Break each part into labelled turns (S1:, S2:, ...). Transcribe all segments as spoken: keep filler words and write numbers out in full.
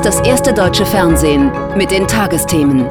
S1: ist das erste deutsche Fernsehen mit den Tagesthemen.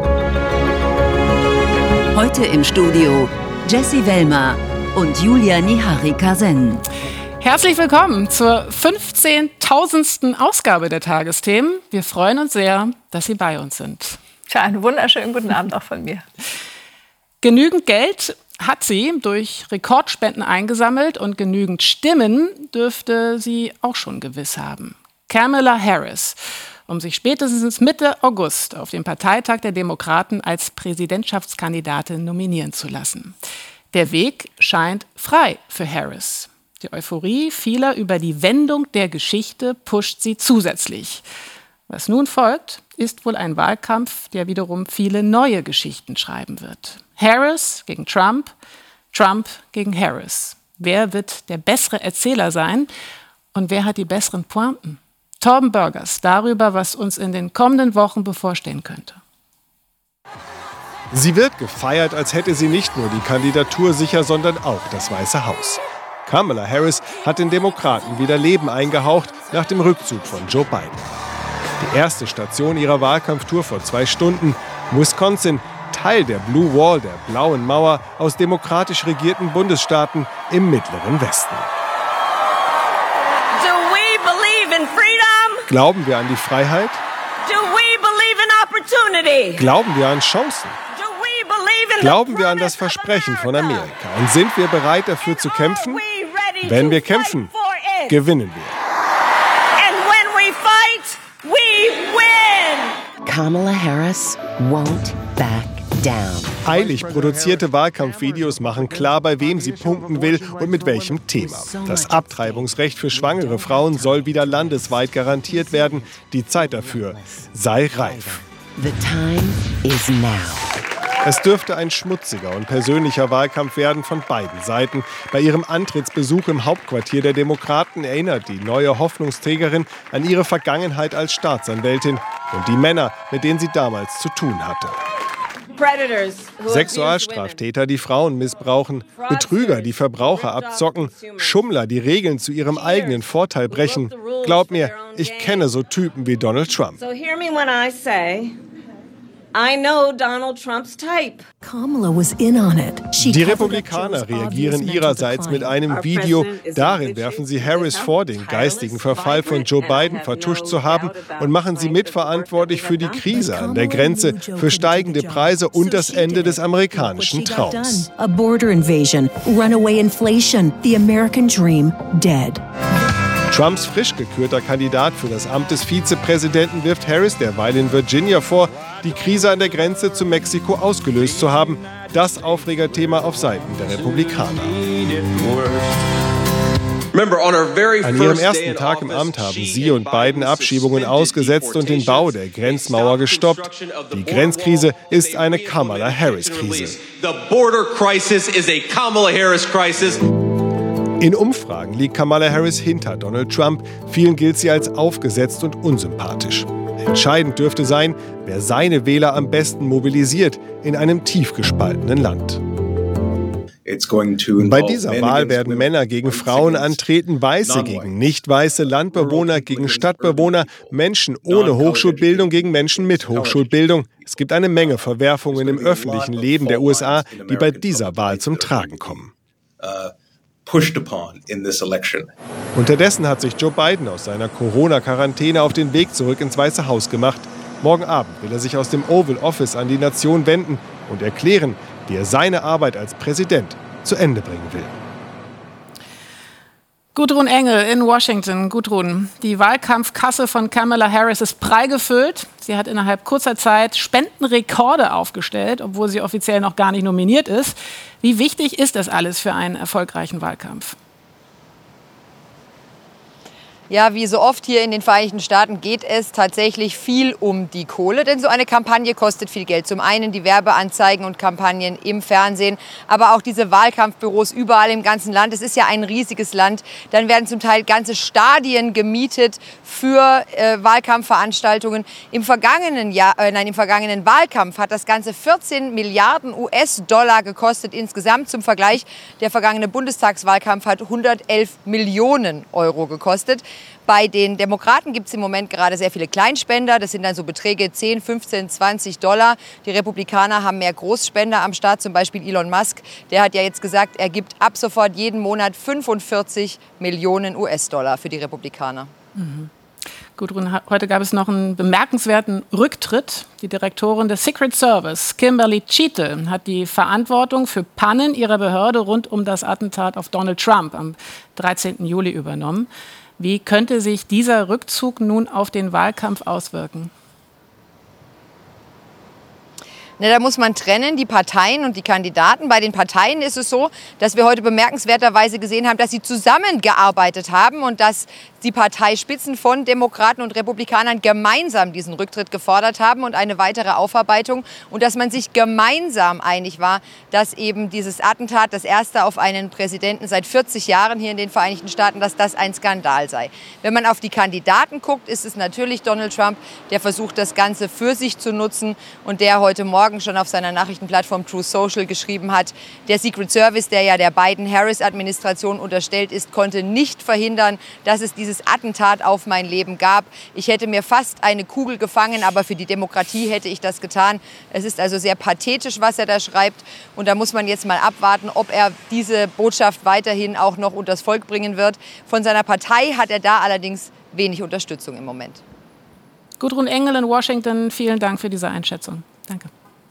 S1: Heute im Studio Jessie Wellmer und Julia Nihari-Kasen.
S2: Herzlich willkommen zur fünfzehntausendsten Ausgabe der Tagesthemen. Wir freuen uns sehr, dass Sie bei uns sind.
S3: Tja, einen wunderschönen guten Abend auch von mir.
S2: Genügend Geld hat sie durch Rekordspenden eingesammelt und genügend Stimmen dürfte sie auch schon gewiss haben. Kamala Harris, um sich spätestens Mitte August auf dem Parteitag der Demokraten als Präsidentschaftskandidatin nominieren zu lassen. Der Weg scheint frei für Harris. Die Euphorie vieler über die Wendung der Geschichte pusht sie zusätzlich. Was nun folgt, ist wohl ein Wahlkampf, der wiederum viele neue Geschichten schreiben wird. Harris gegen Trump, Trump gegen Harris. Wer wird der bessere Erzähler sein und wer hat die besseren Pointen? Torben Burgers darüber, was uns in den kommenden Wochen bevorstehen könnte.
S4: Sie wird gefeiert, als hätte sie nicht nur die Kandidatur sicher, sondern auch das Weiße Haus. Kamala Harris hat den Demokraten wieder Leben eingehaucht nach dem Rückzug von Joe Biden. Die erste Station ihrer Wahlkampftour vor zwei Stunden, Wisconsin, Teil der Blue Wall, der blauen Mauer aus demokratisch regierten Bundesstaaten im Mittleren Westen.
S5: Do we believe in freedom?
S4: Glauben wir an die Freiheit?
S5: Do we believe in opportunity?
S4: Glauben wir an Chancen?
S5: Do we believe in
S4: Glauben
S5: the
S4: wir an das
S5: promise of
S4: Versprechen von
S5: America?
S4: Amerika? Und sind wir bereit dafür zu kämpfen?
S5: Are we ready
S4: Wenn
S5: to
S4: wir
S5: fight
S4: kämpfen,
S5: for it?
S4: gewinnen wir.
S5: And when we fight, we win.
S6: Kamala Harris won't back down.
S4: Eilig produzierte Wahlkampfvideos machen klar, bei wem sie punkten will und mit welchem Thema. Das Abtreibungsrecht für schwangere Frauen soll wieder landesweit garantiert werden. Die Zeit dafür sei reif.
S6: The time is now.
S4: Es dürfte ein schmutziger und persönlicher Wahlkampf werden von beiden Seiten. Bei ihrem Antrittsbesuch im Hauptquartier der Demokraten erinnert die neue Hoffnungsträgerin an ihre Vergangenheit als Staatsanwältin und die Männer, mit denen sie damals zu tun hatte. Sexualstraftäter, die Frauen missbrauchen, Betrüger, die Verbraucher abzocken, Schummler, die Regeln zu ihrem eigenen Vorteil brechen. Glaub mir, ich kenne so Typen wie Donald Trump.
S5: So hear me when I say, I know Donald Trump's type.
S6: Kamala was in on it. She
S4: Die
S6: covered up
S4: Republikaner
S6: Joe's
S4: reagieren
S6: obvious
S4: ihrerseits
S6: mental
S4: mit einem
S5: Our
S4: Video.
S5: president is
S4: Darin
S5: in good
S4: werfen
S5: shape.
S4: sie Harris vor, den geistigen Verfall von Joe Biden vertuscht zu haben und machen sie mitverantwortlich für die Krise an der Grenze, für steigende Preise und das Ende des amerikanischen Traums.
S6: A border invasion, runaway inflation, the American dream dead.
S4: Trumps frisch gekürter Kandidat für das Amt des Vizepräsidenten wirft Harris derweil in Virginia vor, die Krise an der Grenze zu Mexiko ausgelöst zu haben. Das Aufregerthema auf Seiten der Republikaner. An ihrem ersten Tag im Amt haben sie und Biden Abschiebungen ausgesetzt und den Bau der Grenzmauer gestoppt. Die Grenzkrise ist eine Kamala-Harris-Krise. In Umfragen liegt Kamala Harris hinter Donald Trump. Vielen gilt sie als aufgesetzt und unsympathisch. Entscheidend dürfte sein, wer seine Wähler am besten mobilisiert in einem tief gespaltenen Land. Bei dieser Wahl werden Männer gegen Frauen antreten, Weiße gegen nicht-weiße, Landbewohner gegen Stadtbewohner, Menschen ohne Hochschulbildung gegen Menschen mit Hochschulbildung. Es gibt eine Menge Verwerfungen im öffentlichen Leben der U S A, die bei dieser Wahl zum Tragen kommen. Unterdessen hat sich Joe Biden aus seiner Corona-Quarantäne auf den Weg zurück ins Weiße Haus gemacht. Morgen Abend will er sich aus dem Oval Office an die Nation wenden und erklären, wie er seine Arbeit als Präsident zu Ende bringen will.
S2: Gudrun Engel in Washington. Gudrun, die Wahlkampfkasse von Kamala Harris ist prall gefüllt. Sie hat innerhalb kurzer Zeit Spendenrekorde aufgestellt, obwohl sie offiziell noch gar nicht nominiert ist. Wie wichtig ist das alles für einen erfolgreichen Wahlkampf?
S7: Ja, wie so oft hier in den Vereinigten Staaten geht es tatsächlich viel um die Kohle, denn so eine Kampagne kostet viel Geld. Zum einen die Werbeanzeigen und Kampagnen im Fernsehen, aber auch diese Wahlkampfbüros überall im ganzen Land. Es ist ja ein riesiges Land. Dann werden zum Teil ganze Stadien gemietet für äh, Wahlkampfveranstaltungen. Im vergangenen Jahr, äh, nein, im vergangenen Wahlkampf hat das Ganze vierzehn Milliarden U S-Dollar gekostet insgesamt. Zum Vergleich, der vergangene Bundestagswahlkampf hat hundertelf Millionen Euro gekostet. Bei den Demokraten gibt es im Moment gerade sehr viele Kleinspender. Das sind dann so Beträge zehn, fünfzehn, zwanzig Dollar. Die Republikaner haben mehr Großspender am Start, zum Beispiel Elon Musk. Der hat ja jetzt gesagt, er gibt ab sofort jeden Monat fünfundvierzig Millionen U S-Dollar für die Republikaner.
S2: Mhm. Gudrun, heute gab es noch einen bemerkenswerten Rücktritt. Die Direktorin des Secret Service, Kimberly Cheatle, hat die Verantwortung für Pannen ihrer Behörde rund um das Attentat auf Donald Trump am dreizehnten Juli übernommen. Wie könnte sich dieser Rückzug nun auf den Wahlkampf auswirken?
S7: Ne, da muss man trennen, die Parteien und die Kandidaten. Bei den Parteien ist es so, dass wir heute bemerkenswerterweise gesehen haben, dass sie zusammengearbeitet haben und dass die Parteispitzen von Demokraten und Republikanern gemeinsam diesen Rücktritt gefordert haben und eine weitere Aufarbeitung. Und dass man sich gemeinsam einig war, dass eben dieses Attentat, das erste auf einen Präsidenten seit vierzig Jahren hier in den Vereinigten Staaten, dass das ein Skandal sei. Wenn man auf die Kandidaten guckt, ist es natürlich Donald Trump, der versucht, das Ganze für sich zu nutzen und der heute Morgen schon auf seiner Nachrichtenplattform Truth Social geschrieben hat, der Secret Service, der ja der Biden-Harris-Administration unterstellt ist, konnte nicht verhindern, dass es dieses Attentat auf mein Leben gab. Ich hätte mir fast eine Kugel gefangen, aber für die Demokratie hätte ich das getan. Es ist also sehr pathetisch, was er da schreibt. Und da muss man jetzt mal abwarten, ob er diese Botschaft weiterhin auch noch unters Volk bringen wird. Von seiner Partei hat er da allerdings wenig Unterstützung im Moment.
S2: Gudrun Engel in Washington, vielen Dank für diese Einschätzung. Danke.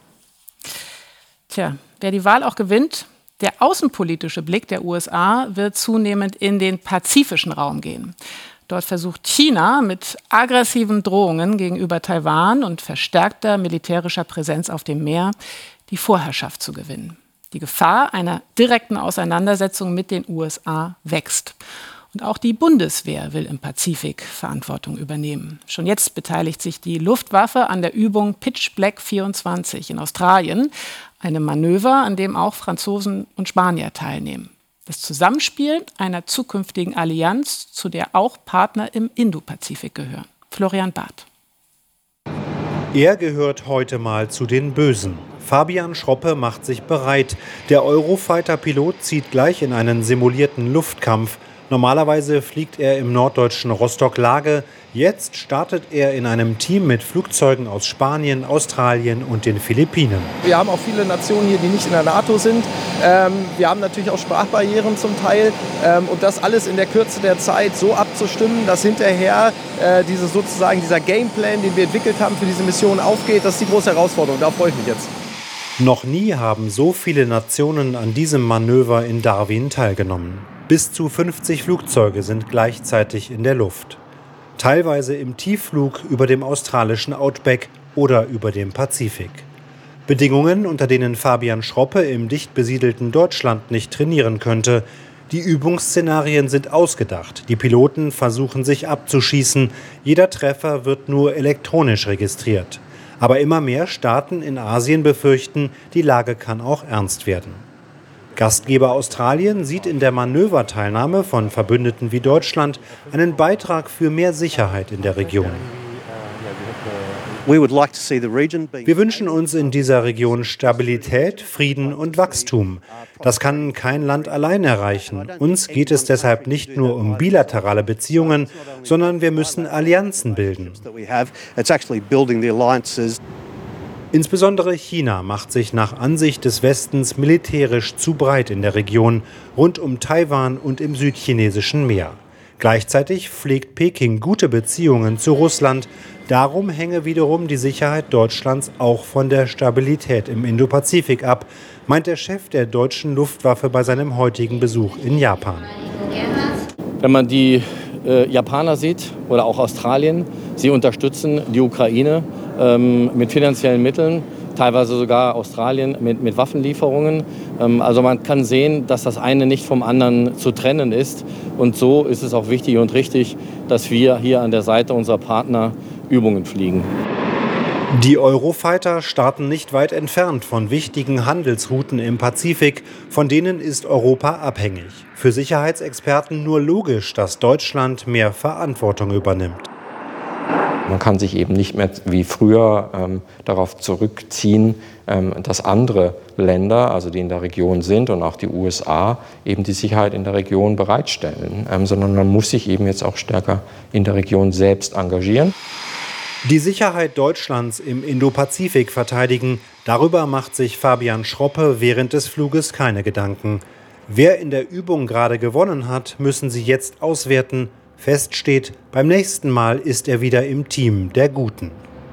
S2: Tja, wer die Wahl auch gewinnt, der außenpolitische Blick der U S A wird zunehmend in den pazifischen Raum gehen. Dort versucht China mit aggressiven Drohungen gegenüber Taiwan und verstärkter militärischer Präsenz auf dem Meer die Vorherrschaft zu gewinnen. Die Gefahr einer direkten Auseinandersetzung mit den U S A wächst. Und auch die Bundeswehr will im Pazifik Verantwortung übernehmen. Schon jetzt beteiligt sich die Luftwaffe an der Übung Pitch Black vierundzwanzig in Australien, einem Manöver, an dem auch Franzosen und Spanier teilnehmen. Das Zusammenspiel einer zukünftigen Allianz, zu der auch Partner im Indopazifik gehören. Florian Barth.
S8: Er gehört heute mal zu den Bösen. Fabian Schroppe macht sich bereit. Der Eurofighter-Pilot zieht gleich in einen simulierten Luftkampf. Normalerweise fliegt er im norddeutschen Rostock-Lage. Jetzt startet er in einem Team mit Flugzeugen aus Spanien, Australien und den Philippinen.
S9: Wir haben auch viele Nationen hier, die nicht in der NATO sind. Ähm, wir haben natürlich auch Sprachbarrieren zum Teil. Ähm, und das alles in der Kürze der Zeit so abzustimmen, dass hinterher äh, diese sozusagen dieser Gameplan, den wir entwickelt haben für diese Mission aufgeht, das ist die große Herausforderung. Da freue ich mich jetzt.
S8: Noch nie haben so viele Nationen an diesem Manöver in Darwin teilgenommen. Bis zu fünfzig Flugzeuge sind gleichzeitig in der Luft. Teilweise im Tiefflug über dem australischen Outback oder über dem Pazifik. Bedingungen, unter denen Fabian Schroppe im dicht besiedelten Deutschland nicht trainieren könnte. Die Übungsszenarien sind ausgedacht. Die Piloten versuchen sich abzuschießen. Jeder Treffer wird nur elektronisch registriert. Aber immer mehr Staaten in Asien befürchten, die Lage kann auch ernst werden. Gastgeber Australien sieht in der Manöverteilnahme von Verbündeten wie Deutschland einen Beitrag für mehr Sicherheit in der Region. Wir wünschen uns in dieser Region Stabilität, Frieden und Wachstum. Das kann kein Land allein erreichen. Uns geht es deshalb nicht nur um bilaterale Beziehungen, sondern wir müssen Allianzen bilden. Insbesondere China macht sich nach Ansicht des Westens militärisch zu breit in der Region, rund um Taiwan und im südchinesischen Meer. Gleichzeitig pflegt Peking gute Beziehungen zu Russland. Darum hänge wiederum die Sicherheit Deutschlands auch von der Stabilität im Indopazifik ab, meint der Chef der deutschen Luftwaffe bei seinem heutigen Besuch in Japan.
S10: Wenn man die äh, Japaner sieht oder auch Australien, sie unterstützen die Ukraine ähm, mit finanziellen Mitteln, teilweise sogar Australien mit, mit Waffenlieferungen. Ähm, also man kann sehen, dass das eine nicht vom anderen zu trennen ist. Und so ist es auch wichtig und richtig, dass wir hier an der Seite unserer Partner Übungen fliegen.
S8: Die Eurofighter starten nicht weit entfernt von wichtigen Handelsrouten im Pazifik, von denen ist Europa abhängig. Für Sicherheitsexperten nur logisch, dass Deutschland mehr Verantwortung übernimmt.
S11: Man kann sich eben nicht mehr wie früher ähm, darauf zurückziehen, ähm, dass andere Länder, also die in der Region sind und auch die U S A, eben die Sicherheit in der Region bereitstellen, ähm, sondern man muss sich eben jetzt auch stärker in der Region selbst engagieren.
S8: Die Sicherheit Deutschlands im Indopazifik verteidigen, darüber macht sich Fabian Schroppe während des Fluges keine Gedanken. Wer in der Übung gerade gewonnen hat, müssen sie jetzt auswerten. Fest steht, beim nächsten Mal ist er wieder im Team der Guten.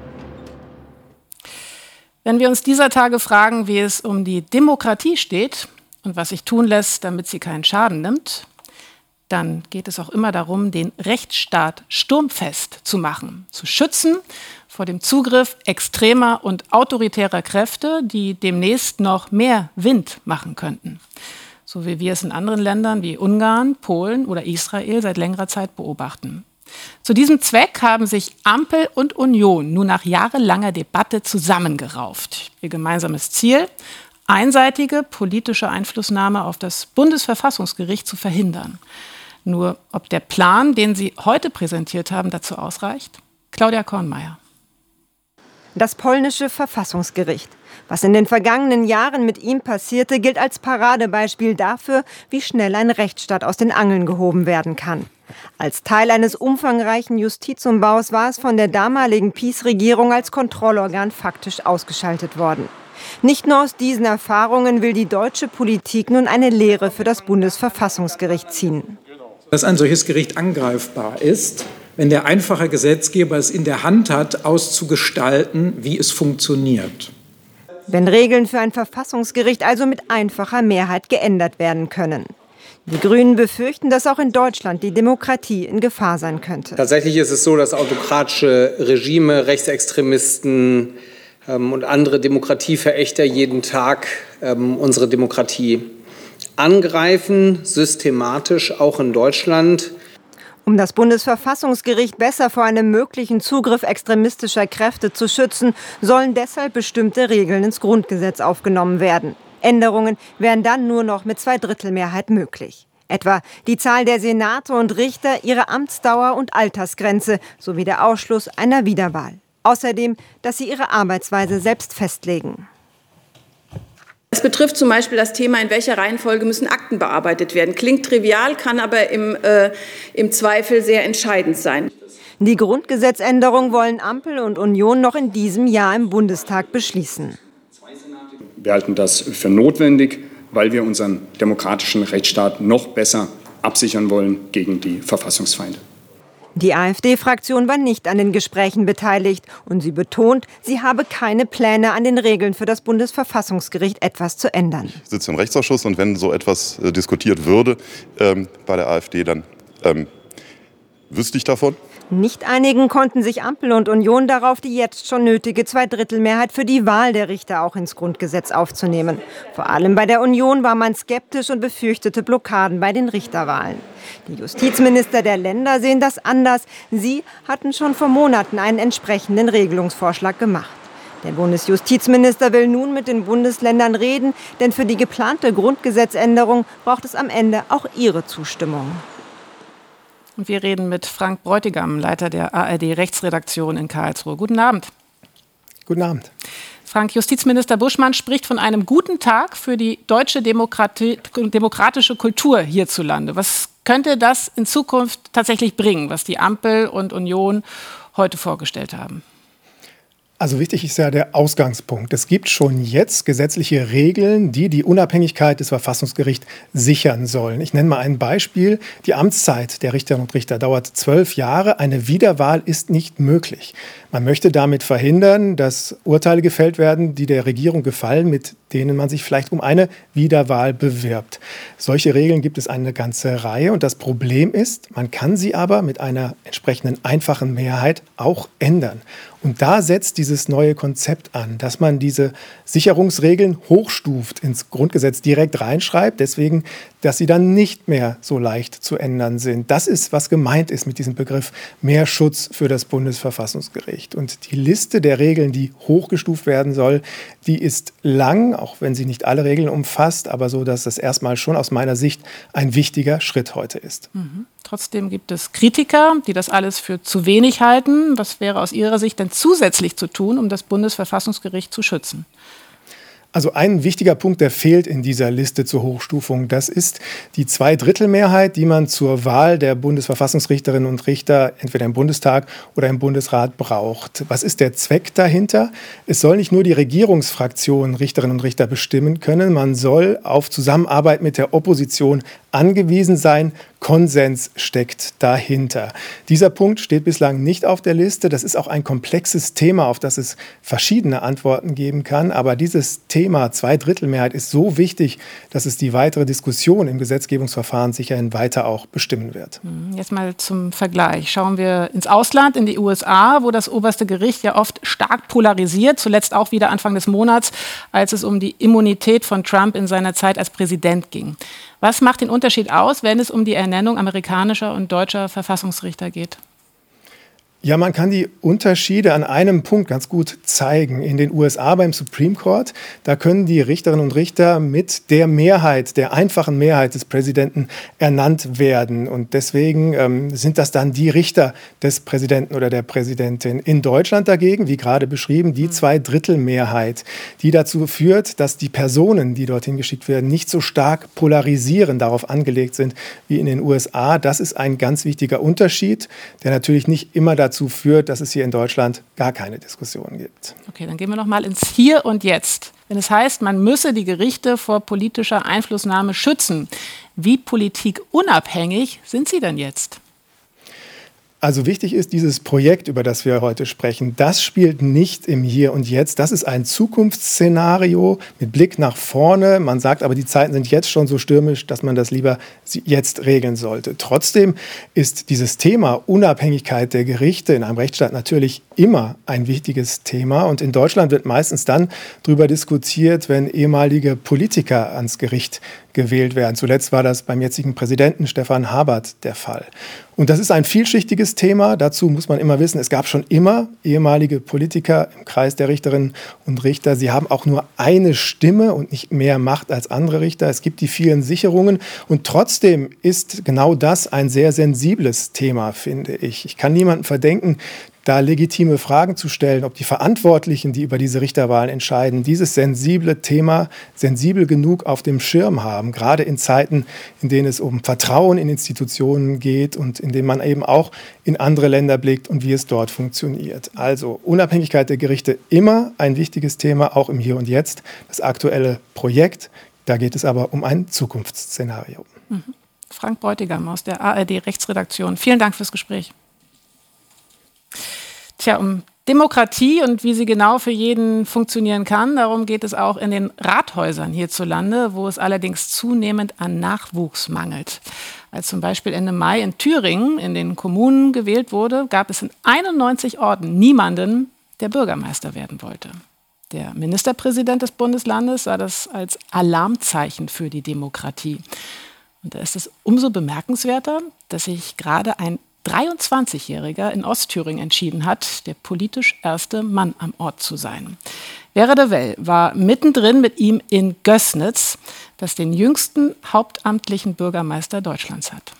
S2: Wenn wir uns dieser Tage fragen, wie es um die Demokratie steht und was sich tun lässt, damit sie keinen Schaden nimmt, dann geht es auch immer darum, den Rechtsstaat sturmfest zu machen, zu schützen vor dem Zugriff extremer und autoritärer Kräfte, die demnächst noch mehr Wind machen könnten. So wie wir es in anderen Ländern wie Ungarn, Polen oder Israel seit längerer Zeit beobachten. Zu diesem Zweck haben sich Ampel und Union nun nach jahrelanger Debatte zusammengerauft. Ihr gemeinsames Ziel: einseitige politische Einflussnahme auf das Bundesverfassungsgericht zu verhindern. Nur ob der Plan, den Sie heute präsentiert haben, dazu ausreicht? Claudia Kornmeier.
S12: Das polnische Verfassungsgericht. Was in den vergangenen Jahren mit ihm passierte, gilt als Paradebeispiel dafür, wie schnell ein Rechtsstaat aus den Angeln gehoben werden kann. Als Teil eines umfangreichen Justizumbaus war es von der damaligen PiS-Regierung als Kontrollorgan faktisch ausgeschaltet worden. Nicht nur aus diesen Erfahrungen will die deutsche Politik nun eine Lehre für das Bundesverfassungsgericht ziehen.
S13: Dass ein solches Gericht angreifbar ist, wenn der einfache Gesetzgeber es in der Hand hat, auszugestalten, wie es funktioniert.
S12: Wenn Regeln für ein Verfassungsgericht also mit einfacher Mehrheit geändert werden können. Die Grünen befürchten, dass auch in Deutschland die Demokratie in Gefahr sein könnte.
S14: Tatsächlich ist es so, dass autokratische Regime, Rechtsextremisten ähm, und andere Demokratieverächter jeden Tag ähm, unsere Demokratie angreifen, systematisch auch in Deutschland.
S12: Um das Bundesverfassungsgericht besser vor einem möglichen Zugriff extremistischer Kräfte zu schützen, sollen deshalb bestimmte Regeln ins Grundgesetz aufgenommen werden. Änderungen wären dann nur noch mit Zweidrittelmehrheit möglich. Etwa die Zahl der Senate und Richter, ihre Amtsdauer und Altersgrenze sowie der Ausschluss einer Wiederwahl. Außerdem, dass sie ihre Arbeitsweise selbst festlegen.
S15: Es betrifft zum Beispiel das Thema, in welcher Reihenfolge müssen Akten bearbeitet werden. Klingt trivial, kann aber im, äh, im Zweifel sehr entscheidend sein.
S12: Die Grundgesetzänderung wollen Ampel und Union noch in diesem Jahr im Bundestag beschließen.
S16: Wir halten das für notwendig, weil wir unseren demokratischen Rechtsstaat noch besser absichern wollen gegen die Verfassungsfeinde.
S12: Die AfD-Fraktion war nicht an den Gesprächen beteiligt und sie betont, sie habe keine Pläne, an den Regeln für das Bundesverfassungsgericht etwas zu ändern.
S17: Ich sitze im Rechtsausschuss und wenn so etwas äh, diskutiert würde ähm, bei der AfD, dann ähm, wüsste ich davon.
S12: Nicht einigen konnten sich Ampel und Union darauf, die jetzt schon nötige Zweidrittelmehrheit für die Wahl der Richter auch ins Grundgesetz aufzunehmen. Vor allem bei der Union war man skeptisch und befürchtete Blockaden bei den Richterwahlen. Die Justizminister der Länder sehen das anders. Sie hatten schon vor Monaten einen entsprechenden Regelungsvorschlag gemacht. Der Bundesjustizminister will nun mit den Bundesländern reden, denn für die geplante Grundgesetzänderung braucht es am Ende auch ihre Zustimmung.
S2: Und wir reden mit Frank Bräutigam, Leiter der A R D-Rechtsredaktion in Karlsruhe. Guten Abend.
S9: Guten Abend.
S2: Frank, Justizminister Buschmann spricht von einem guten Tag für die deutsche Demokratie, demokratische Kultur hierzulande. Was könnte das in Zukunft tatsächlich bringen, was die Ampel und Union heute vorgestellt haben?
S18: Also wichtig ist ja der Ausgangspunkt. Es gibt schon jetzt gesetzliche Regeln, die die Unabhängigkeit des Verfassungsgerichts sichern sollen. Ich nenne mal ein Beispiel. Die Amtszeit der Richterinnen und Richter dauert zwölf Jahre. Eine Wiederwahl ist nicht möglich. Man möchte damit verhindern, dass Urteile gefällt werden, die der Regierung gefallen, mit denen man sich vielleicht um eine Wiederwahl bewirbt. Solche Regeln gibt es eine ganze Reihe. Und das Problem ist, man kann sie aber mit einer entsprechenden einfachen Mehrheit auch ändern. Und da setzt dieses neue Konzept an, dass man diese Sicherungsregeln hochstuft, ins Grundgesetz direkt reinschreibt. Deswegen dass sie dann nicht mehr so leicht zu ändern sind. Das ist, was gemeint ist mit diesem Begriff mehr Schutz für das Bundesverfassungsgericht. Und die Liste der Regeln, die hochgestuft werden soll, die ist lang, auch wenn sie nicht alle Regeln umfasst, aber so, dass das erstmal schon aus meiner Sicht ein wichtiger Schritt heute ist.
S2: Mhm. Trotzdem gibt es Kritiker, die das alles für zu wenig halten. Was wäre aus Ihrer Sicht denn zusätzlich zu tun, um das Bundesverfassungsgericht zu schützen?
S18: Also ein wichtiger Punkt, der fehlt in dieser Liste zur Hochstufung. Das ist die Zweidrittelmehrheit, die man zur Wahl der Bundesverfassungsrichterinnen und Richter entweder im Bundestag oder im Bundesrat braucht. Was ist der Zweck dahinter? Es soll nicht nur die Regierungsfraktion Richterinnen und Richter bestimmen können. Man soll auf Zusammenarbeit mit der Opposition angewiesen sein. Konsens steckt dahinter. Dieser Punkt steht bislang nicht auf der Liste. Das ist auch ein komplexes Thema, auf das es verschiedene Antworten geben kann. Aber dieses Thema Zweidrittelmehrheit ist so wichtig, dass es die weitere Diskussion im Gesetzgebungsverfahren sicherhin weiter auch bestimmen wird.
S2: Jetzt mal zum Vergleich. Schauen wir ins Ausland, in die U S A, wo das oberste Gericht ja oft stark polarisiert. Zuletzt auch wieder Anfang des Monats, als es um die Immunität von Trump in seiner Zeit als Präsident ging. Was macht den Unterschied aus, wenn es um die Ernennung amerikanischer und deutscher Verfassungsrichter geht?
S18: Ja, man kann die Unterschiede an einem Punkt ganz gut zeigen. In den U S A beim Supreme Court, da können die Richterinnen und Richter mit der Mehrheit, der einfachen Mehrheit des Präsidenten ernannt werden. Und deswegen ähm, sind das dann die Richter des Präsidenten oder der Präsidentin. In Deutschland dagegen, wie gerade beschrieben, die Zweidrittelmehrheit, die dazu führt, dass die Personen, die dorthin geschickt werden, nicht so stark polarisieren, darauf angelegt sind wie in den U S A. Das ist ein ganz wichtiger Unterschied, der natürlich nicht immer dazu dazu führt, dass es hier in Deutschland gar keine Diskussion gibt.
S2: Okay, dann gehen wir noch mal ins Hier und Jetzt. Wenn es heißt, man müsse die Gerichte vor politischer Einflussnahme schützen, wie politikunabhängig sind sie denn jetzt?
S18: Also wichtig ist dieses Projekt, über das wir heute sprechen, das spielt nicht im Hier und Jetzt. Das ist ein Zukunftsszenario mit Blick nach vorne. Man sagt aber, die Zeiten sind jetzt schon so stürmisch, dass man das lieber jetzt regeln sollte. Trotzdem ist dieses Thema Unabhängigkeit der Gerichte in einem Rechtsstaat natürlich immer ein wichtiges Thema. Und in Deutschland wird meistens dann darüber diskutiert, wenn ehemalige Politiker ans Gericht gewählt werden. Zuletzt war das beim jetzigen Präsidenten Stefan Habert der Fall. Und das ist ein vielschichtiges Thema. Dazu muss man immer wissen, es gab schon immer ehemalige Politiker im Kreis der Richterinnen und Richter. Sie haben auch nur eine Stimme und nicht mehr Macht als andere Richter. Es gibt die vielen Sicherungen. Und trotzdem ist genau das ein sehr sensibles Thema, finde ich. Ich kann niemandem verdenken, da legitime Fragen zu stellen, ob die Verantwortlichen, die über diese Richterwahlen entscheiden, dieses sensible Thema sensibel genug auf dem Schirm haben, gerade in Zeiten, in denen es um Vertrauen in Institutionen geht und in denen man eben auch in andere Länder blickt und wie es dort funktioniert. Also Unabhängigkeit der Gerichte immer ein wichtiges Thema, auch im Hier und Jetzt. Das aktuelle Projekt, da geht es aber um ein Zukunftsszenario.
S2: Mhm. Frank Bräutigam aus der A R D-Rechtsredaktion. Vielen Dank fürs Gespräch. Tja, um Demokratie und wie sie genau für jeden funktionieren kann, darum geht es auch in den Rathäusern hierzulande, wo es allerdings zunehmend an Nachwuchs mangelt. Als zum Beispiel Ende Mai in Thüringen in den Kommunen gewählt wurde, gab es in einundneunzig Orten niemanden, der Bürgermeister werden wollte. Der Ministerpräsident des Bundeslandes sah das als Alarmzeichen für die Demokratie. Und da ist es umso bemerkenswerter, dass sich gerade ein dreiundzwanzigjähriger in Ostthüringen entschieden hat, der politisch erste Mann am Ort zu sein. Vera de Well war mittendrin mit ihm in Gößnitz, das den jüngsten hauptamtlichen Bürgermeister Deutschlands hat.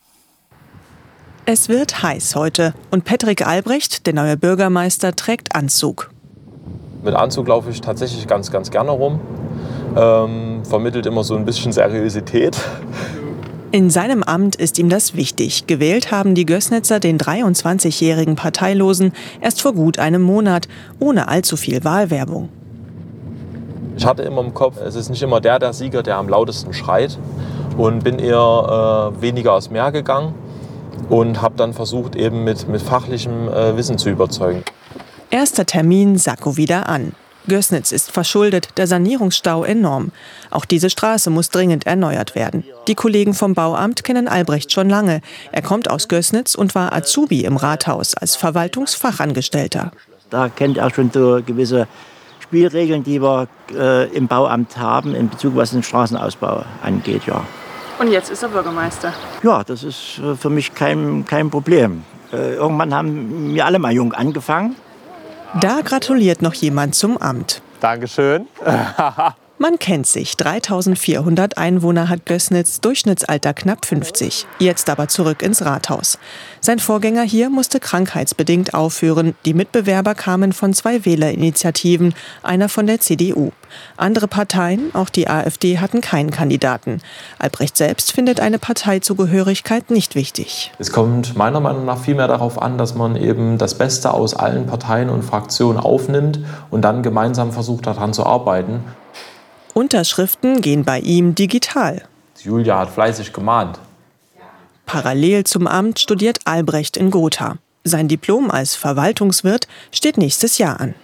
S19: Es wird heiß heute und Patrick Albrecht, der neue Bürgermeister, trägt Anzug.
S20: Mit Anzug laufe ich tatsächlich ganz, ganz gerne rum. Ähm, vermittelt immer so ein bisschen Seriosität.
S19: In seinem Amt ist ihm das wichtig. Gewählt haben die Gößnitzer den dreiundzwanzigjährigen Parteilosen erst vor gut einem Monat, ohne allzu viel Wahlwerbung.
S20: Ich hatte immer im Kopf, es ist nicht immer der der Sieger, der am lautesten schreit, und bin eher äh, weniger aus mehr gegangen und habe dann versucht, eben mit, mit fachlichem äh, Wissen zu überzeugen.
S19: Erster Termin, Sakko wieder an. Gößnitz ist verschuldet, der Sanierungsstau enorm. Auch diese Straße muss dringend erneuert werden. Die Kollegen vom Bauamt kennen Albrecht schon lange. Er kommt aus Gößnitz und war Azubi im Rathaus als Verwaltungsfachangestellter.
S21: Da kennt er schon so gewisse Spielregeln, die wir äh, im Bauamt haben, in Bezug was den Straßenausbau angeht, ja.
S3: Und jetzt ist er Bürgermeister.
S21: Ja, das ist für mich kein, kein Problem. Irgendwann haben wir alle mal jung angefangen.
S19: Da gratuliert noch jemand zum Amt.
S20: Dankeschön.
S19: Man kennt sich. dreitausendvierhundert Einwohner hat Gößnitz, Durchschnittsalter knapp fünfzig. Jetzt aber zurück ins Rathaus. Sein Vorgänger hier musste krankheitsbedingt aufhören. Die Mitbewerber kamen von zwei Wählerinitiativen, einer von der C D U. Andere Parteien, auch die AfD, hatten keinen Kandidaten. Albrecht selbst findet eine Parteizugehörigkeit nicht wichtig.
S20: Es kommt meiner Meinung nach vielmehr darauf an, dass man eben das Beste aus allen Parteien und Fraktionen aufnimmt und dann gemeinsam versucht, daran zu arbeiten.
S19: Unterschriften gehen bei ihm digital.
S20: Julia hat fleißig gemahnt.
S19: Parallel zum Amt studiert Albrecht in Gotha. Sein Diplom als Verwaltungswirt steht nächstes Jahr an.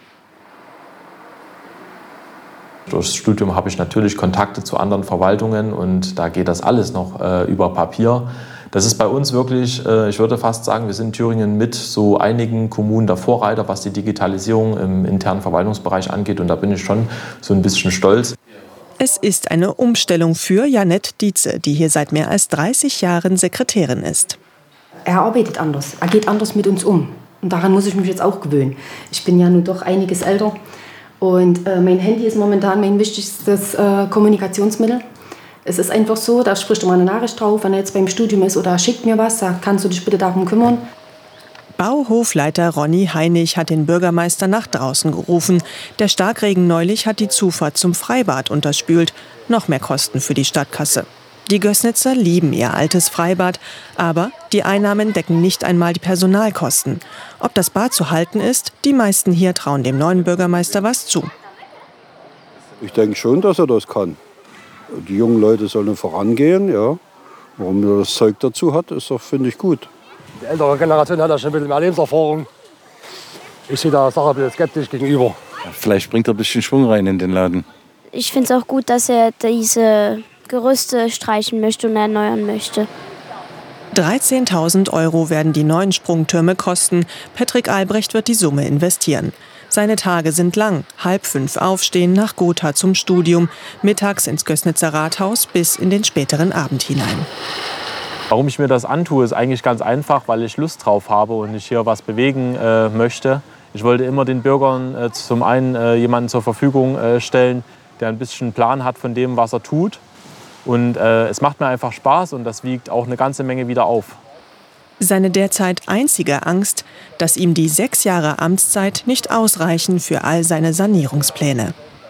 S20: Durch das Studium habe ich natürlich Kontakte zu anderen Verwaltungen und da geht das alles noch äh, über Papier. Das ist bei uns wirklich, äh, ich würde fast sagen, wir sind in Thüringen mit so einigen Kommunen der Vorreiter, was die Digitalisierung im internen Verwaltungsbereich angeht. Und da bin ich schon so ein bisschen stolz.
S19: Es ist eine Umstellung für Janette Dietze, die hier seit mehr als dreißig Jahren Sekretärin ist.
S1: Er arbeitet anders, er geht anders mit uns um. Und daran muss ich mich jetzt auch gewöhnen. Ich bin ja nun doch einiges älter. Und äh, mein Handy ist momentan mein wichtigstes äh, Kommunikationsmittel. Es ist einfach so, da spricht immer eine Nachricht drauf, wenn er jetzt beim Studium ist oder schickt mir was, da kannst du dich bitte darum kümmern.
S19: Bauhofleiter Ronny Heinig hat den Bürgermeister nach draußen gerufen. Der Starkregen neulich hat die Zufahrt zum Freibad unterspült. Noch mehr Kosten für die Stadtkasse. Die Gößnitzer lieben ihr altes Freibad, aber die Einnahmen decken nicht einmal die Personalkosten. Ob das Bad zu halten ist, die meisten hier trauen dem neuen Bürgermeister was zu.
S22: Ich denke schon, dass er das kann. Die jungen Leute sollen vorangehen, ja. Warum er das Zeug dazu hat, ist doch, finde ich, gut.
S23: Die ältere Generation hat ja schon ein bisschen mehr Lebenserfahrung. Ich sehe der Sache ein bisschen skeptisch gegenüber.
S24: Ja, vielleicht bringt er ein bisschen Schwung rein in den Laden.
S25: Ich finde es auch gut, dass er diese Gerüste streichen möchte und erneuern möchte.
S19: dreizehntausend Euro werden die neuen Sprungtürme kosten. Patrick Albrecht wird die Summe investieren. Seine Tage sind lang. Halb fünf aufstehen, nach Gotha zum Studium, mittags ins Gößnitzer Rathaus bis in den späteren Abend hinein.
S20: Warum ich mir das antue, ist eigentlich ganz einfach, weil ich Lust drauf habe und ich hier was bewegen äh, möchte. Ich wollte immer den Bürgern äh, zum einen äh, jemanden zur Verfügung äh, stellen, der ein bisschen einen Plan hat von dem, was er tut. Und äh, es macht mir einfach Spaß und das wiegt auch eine ganze Menge wieder auf.
S19: Seine derzeit einzige Angst, dass ihm die sechs Jahre Amtszeit nicht ausreichen für all seine Sanierungspläne.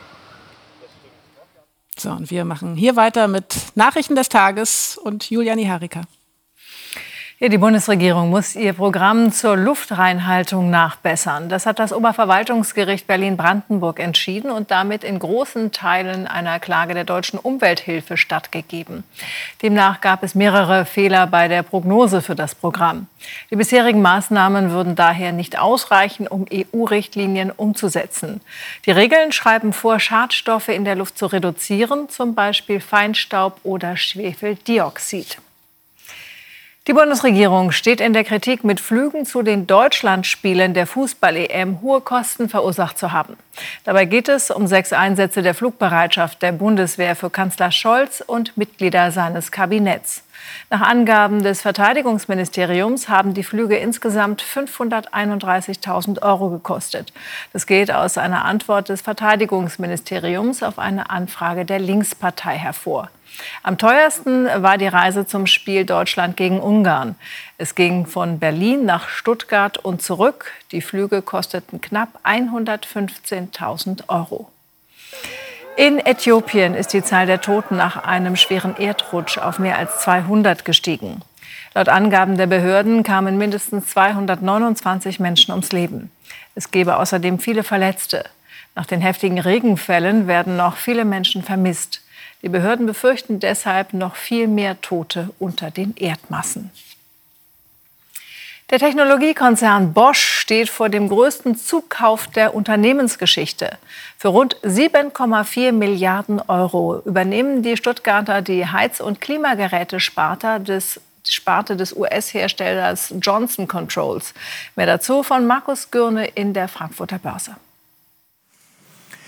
S2: So, und wir machen hier weiter mit Nachrichten des Tages und Julia Niharika.
S3: Ja, die Bundesregierung muss ihr Programm zur Luftreinhaltung nachbessern. Das hat das Oberverwaltungsgericht Berlin-Brandenburg entschieden und damit in großen Teilen einer Klage der Deutschen Umwelthilfe stattgegeben. Demnach gab es mehrere Fehler bei der Prognose für das Programm. Die bisherigen Maßnahmen würden daher nicht ausreichen, um E U-Richtlinien umzusetzen. Die Regeln schreiben vor, Schadstoffe in der Luft zu reduzieren, zum Beispiel Feinstaub oder Schwefeldioxid. Die Bundesregierung steht in der Kritik, mit Flügen zu den Deutschlandspielen der Fußball-E M hohe Kosten verursacht zu haben. Dabei geht es um sechs Einsätze der Flugbereitschaft der Bundeswehr für Kanzler Scholz und Mitglieder seines Kabinetts. Nach Angaben des Verteidigungsministeriums haben die Flüge insgesamt fünfhunderteinunddreißigtausend Euro gekostet. Das geht aus einer Antwort des Verteidigungsministeriums auf eine Anfrage der Linkspartei hervor. Am teuersten war die Reise zum Spiel Deutschland gegen Ungarn. Es ging von Berlin nach Stuttgart und zurück. Die Flüge kosteten knapp hundertfünfzehntausend Euro. In Äthiopien ist die Zahl der Toten nach einem schweren Erdrutsch auf mehr als zweihundert gestiegen. Laut Angaben der Behörden kamen mindestens zweihundertneunundzwanzig Menschen ums Leben. Es gebe außerdem viele Verletzte. Nach den heftigen Regenfällen werden noch viele Menschen vermisst. Die Behörden befürchten deshalb noch viel mehr Tote unter den Erdmassen. Der Technologiekonzern Bosch steht vor dem größten Zukauf der Unternehmensgeschichte. Für rund sieben Komma vier Milliarden Euro übernehmen die Stuttgarter die Heiz- und Klimageräte-Sparte des, Sparte des U S-Herstellers Johnson Controls. Mehr dazu von Markus Gürne in der Frankfurter Börse.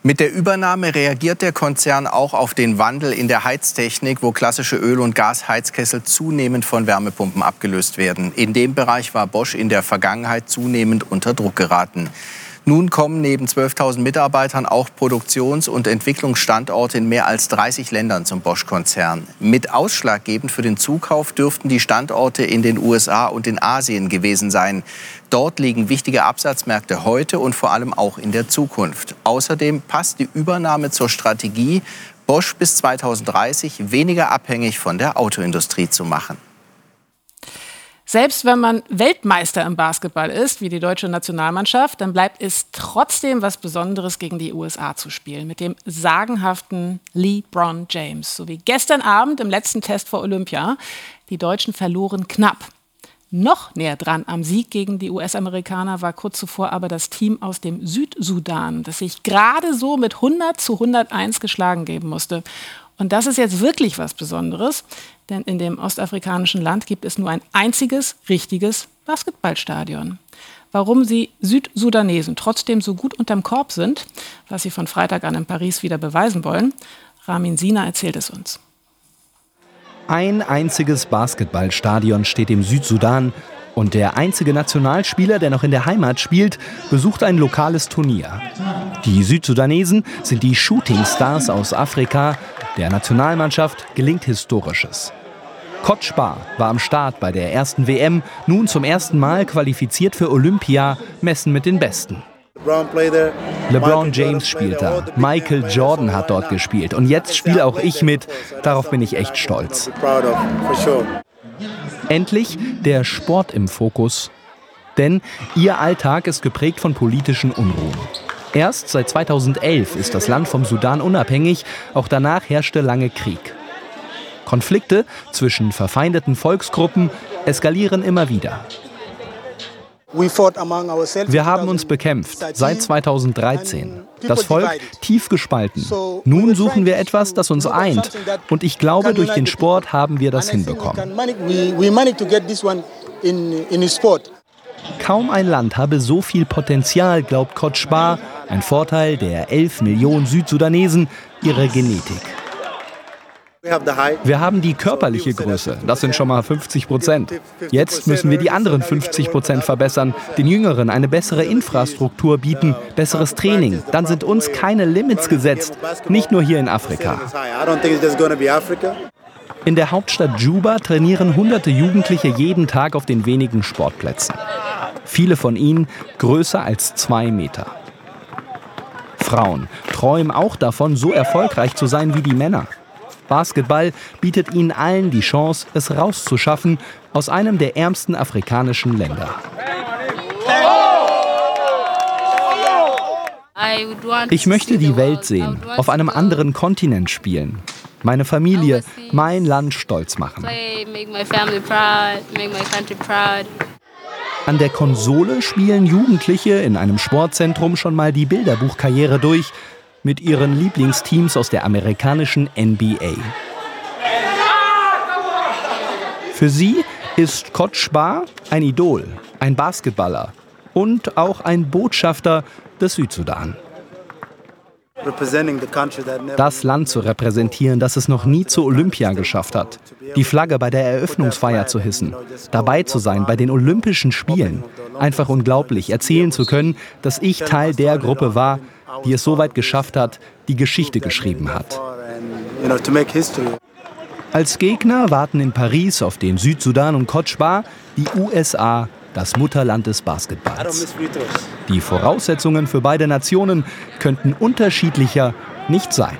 S4: Mit der Übernahme reagiert der Konzern auch auf den Wandel in der Heiztechnik, wo klassische Öl- und Gasheizkessel zunehmend von Wärmepumpen abgelöst werden. In dem Bereich war Bosch in der Vergangenheit zunehmend unter Druck geraten. Nun kommen neben zwölftausend Mitarbeitern auch Produktions- und Entwicklungsstandorte in mehr als dreißig Ländern zum Bosch-Konzern. Mit ausschlaggebend für den Zukauf dürften die Standorte in den U S A und in Asien gewesen sein. Dort liegen wichtige Absatzmärkte heute und vor allem auch in der Zukunft. Außerdem passt die Übernahme zur Strategie, Bosch bis zweitausenddreißig weniger abhängig von der Autoindustrie zu machen.
S2: Selbst wenn man Weltmeister im Basketball ist, wie die deutsche Nationalmannschaft, dann bleibt es trotzdem was Besonderes, gegen die U S A zu spielen. Mit dem sagenhaften LeBron James. So wie gestern Abend im letzten Test vor Olympia. Die Deutschen verloren knapp. Noch näher dran am Sieg gegen die U S-Amerikaner war kurz zuvor aber das Team aus dem Südsudan, das sich gerade so mit hundert zu hunderteins geschlagen geben musste. Und das ist jetzt wirklich was Besonderes, denn in dem ostafrikanischen Land gibt es nur ein einziges richtiges Basketballstadion. Warum die Südsudanesen trotzdem so gut unterm Korb sind, was sie von Freitag an in Paris wieder beweisen wollen, Ramin Sina erzählt es uns.
S5: Ein einziges Basketballstadion steht im Südsudan und der einzige Nationalspieler, der noch in der Heimat spielt, besucht ein lokales Turnier. Die Südsudanesen sind die Shootingstars aus Afrika. Der Nationalmannschaft gelingt Historisches. Coach Ba war am Start bei der ersten W M, nun zum ersten Mal qualifiziert für Olympia, messen mit den Besten. LeBron James spielt da, Michael Jordan hat dort gespielt und jetzt spiele auch ich mit. Darauf bin ich echt stolz. Endlich der Sport im Fokus. Denn ihr Alltag ist geprägt von politischen Unruhen. Erst seit zweitausendelf ist das Land vom Sudan unabhängig, auch danach herrschte lange Krieg. Konflikte zwischen verfeindeten Volksgruppen eskalieren immer wieder. Wir haben uns bekämpft, seit zweitausenddreizehn. Das Volk tief gespalten. Nun suchen wir etwas, das uns eint. Und ich glaube, durch den Sport haben wir das hinbekommen. Kaum ein Land habe so viel Potenzial, glaubt Coach Ba. Ein Vorteil der elf Millionen Südsudanesen, ihre Genetik. Wir haben die körperliche Größe, das sind schon mal fünfzig Prozent. Jetzt müssen wir die anderen fünfzig Prozent verbessern, den Jüngeren eine bessere Infrastruktur bieten, besseres Training. Dann sind uns keine Limits gesetzt, nicht nur hier in Afrika. In der Hauptstadt Juba trainieren hunderte Jugendliche jeden Tag auf den wenigen Sportplätzen. Viele von ihnen größer als zwei Meter. Frauen träumen auch davon, so erfolgreich zu sein wie die Männer. Basketball bietet ihnen allen die Chance, es rauszuschaffen aus einem der ärmsten afrikanischen Länder. Ich möchte die Welt sehen, auf einem anderen Kontinent spielen, meine Familie, mein Land stolz machen. An der Konsole spielen Jugendliche in einem Sportzentrum schon mal die Bilderbuchkarriere durch, mit ihren Lieblingsteams aus der amerikanischen N B A. Für sie ist Coach Ba ein Idol, ein Basketballer und auch ein Botschafter des Südsudan. Das Land zu repräsentieren, das es noch nie zu Olympia geschafft hat. Die Flagge bei der Eröffnungsfeier zu hissen. Dabei zu sein bei den Olympischen Spielen. Einfach unglaublich, erzählen zu können, dass ich Teil der Gruppe war, die es so weit geschafft hat, die Geschichte geschrieben hat. Als Gegner warten in Paris auf den Südsudan und Coach Ba die U S A, das Mutterland des Basketballs. Die Voraussetzungen für beide Nationen könnten unterschiedlicher nicht sein.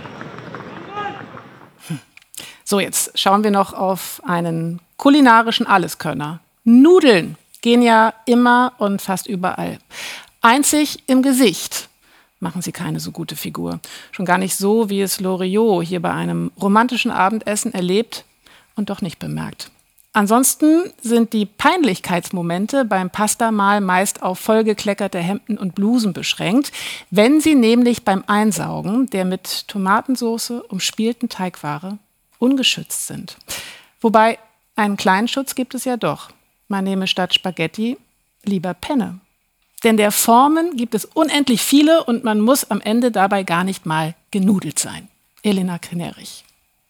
S2: So, jetzt schauen wir noch auf einen kulinarischen Alleskönner. Nudeln gehen ja immer und fast überall. Einzig im Gesicht machen sie keine so gute Figur. Schon gar nicht so, wie es Loriot hier bei einem romantischen Abendessen erlebt und doch nicht bemerkt. Ansonsten sind die Peinlichkeitsmomente beim Pastamahl meist auf vollgekleckerte Hemden und Blusen beschränkt, wenn sie nämlich beim Einsaugen der mit Tomatensauce umspielten Teigware ungeschützt sind. Wobei, einen kleinen Schutz gibt es ja doch. Man nehme statt Spaghetti lieber Penne. Denn der Formen gibt es unendlich viele und man muss am Ende dabei gar nicht mal genudelt sein. Elena Krenerich.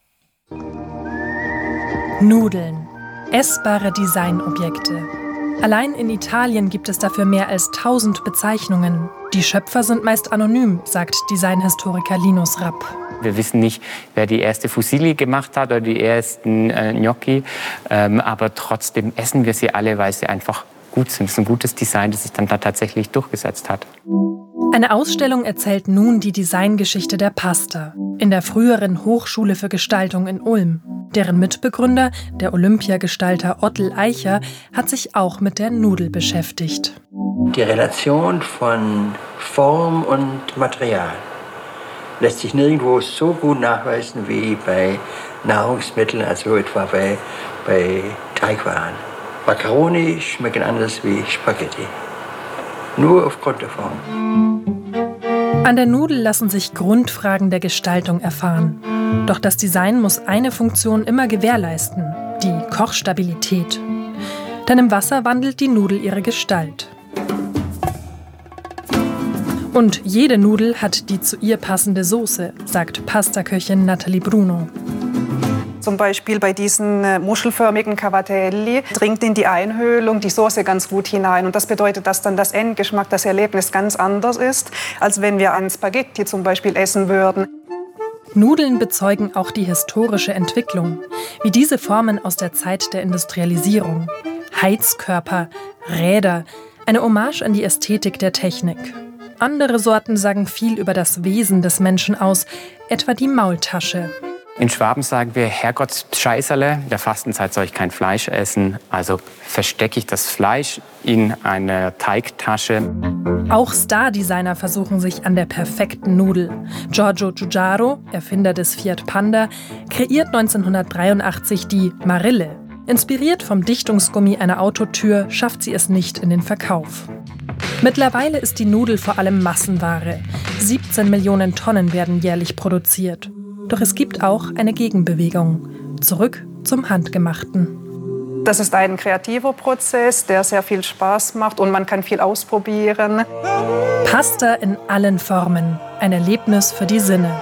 S6: Nudeln. Essbare Designobjekte. Allein in Italien gibt es dafür mehr als tausend Bezeichnungen. Die Schöpfer sind meist anonym, sagt Designhistoriker Linus Rapp.
S7: Wir wissen nicht, wer die erste Fusilli gemacht hat oder die ersten äh, Gnocchi. Ähm, aber trotzdem essen wir sie alle, weil sie einfach gut sind. Es ist ein gutes Design, das sich dann da tatsächlich durchgesetzt hat.
S6: Eine Ausstellung erzählt nun die Designgeschichte der Pasta in der früheren Hochschule für Gestaltung in Ulm. Deren Mitbegründer, der Olympiagestalter Ottel Eicher, hat sich auch mit der Nudel beschäftigt.
S8: Die Relation von Form und Material lässt sich nirgendwo so gut nachweisen wie bei Nahrungsmitteln, also etwa bei, bei Teigwaren. Macaroni schmecken anders wie Spaghetti. Nur aufgrund der Form.
S6: An der Nudel lassen sich Grundfragen der Gestaltung erfahren. Doch das Design muss eine Funktion immer gewährleisten: die Kochstabilität. Denn im Wasser wandelt die Nudel ihre Gestalt. Und jede Nudel hat die zu ihr passende Soße, sagt Pastaköchin Nathalie Bruno.
S10: Zum Beispiel bei diesen äh, muschelförmigen Cavatelli dringt in die Einhöhlung die Soße ganz gut hinein. Und das bedeutet, dass dann das Endgeschmack, das Erlebnis ganz anders ist, als wenn wir ein Spaghetti zum Beispiel essen würden.
S6: Nudeln bezeugen auch die historische Entwicklung, wie diese Formen aus der Zeit der Industrialisierung. Heizkörper, Räder, eine Hommage an die Ästhetik der Technik. Andere Sorten sagen viel über das Wesen des Menschen aus, etwa die Maultasche.
S7: In Schwaben sagen wir, Herrgotts Scheißerle, in der Fastenzeit soll ich kein Fleisch essen. Also verstecke ich das Fleisch in einer Teigtasche.
S6: Auch Star-Designer versuchen sich an der perfekten Nudel. Giorgio Giugiaro, Erfinder des Fiat Panda, kreiert neunzehnhundertdreiundachtzig die Marille. Inspiriert vom Dichtungsgummi einer Autotür schafft sie es nicht in den Verkauf. Mittlerweile ist die Nudel vor allem Massenware. siebzehn Millionen Tonnen werden jährlich produziert. Doch es gibt auch eine Gegenbewegung. Zurück zum Handgemachten.
S10: Das ist ein kreativer Prozess, der sehr viel Spaß macht und man kann viel ausprobieren.
S6: Pasta in allen Formen. Ein Erlebnis für die Sinne.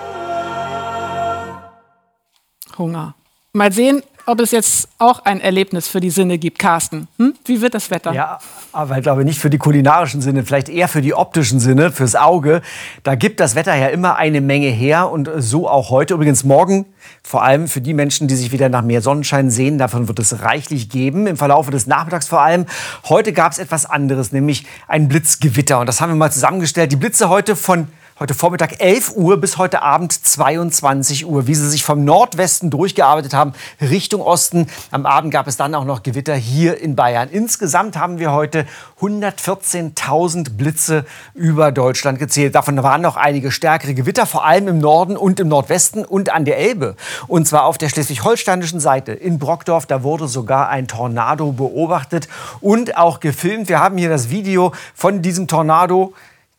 S2: Hunger. Mal sehen, ob es jetzt auch ein Erlebnis für die Sinne gibt. Carsten, hm? Wie wird das Wetter?
S11: Ja, aber ich glaube nicht für die kulinarischen Sinne, vielleicht eher für die optischen Sinne, fürs Auge. Da gibt das Wetter ja immer eine Menge her und so auch heute. Übrigens morgen, vor allem für die Menschen, die sich wieder nach mehr Sonnenschein sehen, davon wird es reichlich geben, im Verlaufe des Nachmittags vor allem. Heute gab es etwas anderes, nämlich ein Blitzgewitter. Und das haben wir mal zusammengestellt. Die Blitze heute von Heute Vormittag elf Uhr bis heute Abend zweiundzwanzig Uhr, wie sie sich vom Nordwesten durchgearbeitet haben, Richtung Osten. Am Abend gab es dann auch noch Gewitter hier in Bayern. Insgesamt haben wir heute hundertvierzehntausend Blitze über Deutschland gezählt. Davon waren noch einige stärkere Gewitter, vor allem im Norden und im Nordwesten und an der Elbe. Und zwar auf der schleswig-holsteinischen Seite in Brockdorf. Da wurde sogar ein Tornado beobachtet und auch gefilmt. Wir haben hier das Video von diesem Tornado.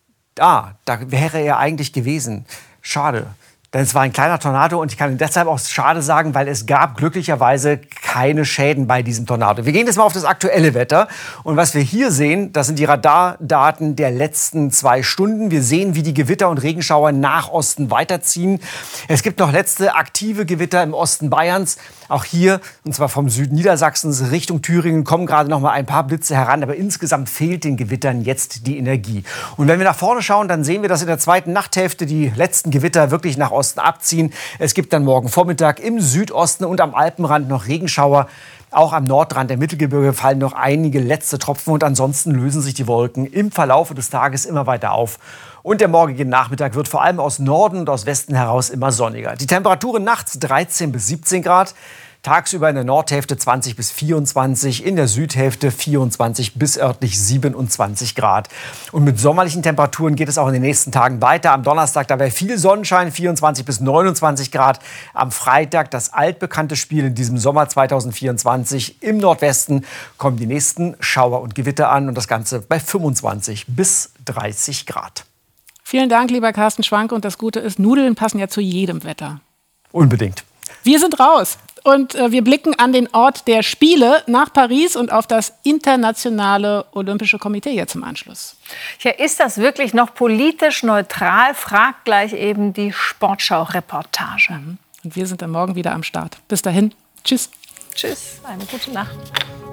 S11: Ah, da wäre er eigentlich gewesen. Schade. Denn es war ein kleiner Tornado und ich kann deshalb auch schade sagen, weil es gab glücklicherweise keine Schäden bei diesem Tornado. Wir gehen jetzt mal auf das aktuelle Wetter. Und was wir hier sehen, das sind die Radardaten der letzten zwei Stunden. Wir sehen, wie die Gewitter und Regenschauer nach Osten weiterziehen. Es gibt noch letzte aktive Gewitter im Osten Bayerns. Auch hier, und zwar vom Süden Niedersachsens Richtung Thüringen, kommen gerade noch mal ein paar Blitze heran. Aber insgesamt fehlt den Gewittern jetzt die Energie. Und wenn wir nach vorne schauen, dann sehen wir, dass in der zweiten Nachthälfte die letzten Gewitter wirklich nach Osten abziehen. Es gibt dann morgen Vormittag im Südosten und am Alpenrand noch Regenschauer. Auch am Nordrand der Mittelgebirge fallen noch einige letzte Tropfen und ansonsten lösen sich die Wolken im Verlaufe des Tages immer weiter auf. Und der morgige Nachmittag wird vor allem aus Norden und aus Westen heraus immer sonniger. Die Temperaturen nachts dreizehn bis siebzehn Grad. Tagsüber in der Nordhälfte zwanzig bis vierundzwanzig, in der Südhälfte vierundzwanzig bis örtlich siebenundzwanzig Grad. Und mit sommerlichen Temperaturen geht es auch in den nächsten Tagen weiter. Am Donnerstag, da wäre viel Sonnenschein, vierundzwanzig bis neunundzwanzig Grad. Am Freitag das altbekannte Spiel in diesem Sommer zweitausendvierundzwanzig. Im Nordwesten kommen die nächsten Schauer und Gewitter an und das Ganze bei fünfundzwanzig bis dreißig Grad.
S2: Vielen Dank, lieber Carsten Schwanke. Und das Gute ist, Nudeln passen ja zu jedem Wetter.
S11: Unbedingt.
S2: Wir sind raus. Und äh, wir blicken an den Ort der Spiele nach Paris und auf das Internationale Olympische Komitee jetzt im Anschluss.
S3: Ja, ist das wirklich noch politisch neutral? Fragt gleich eben die Sportschau-Reportage.
S2: Mhm. Und wir sind dann morgen wieder am Start. Bis dahin, tschüss.
S3: Tschüss, eine gute Nacht.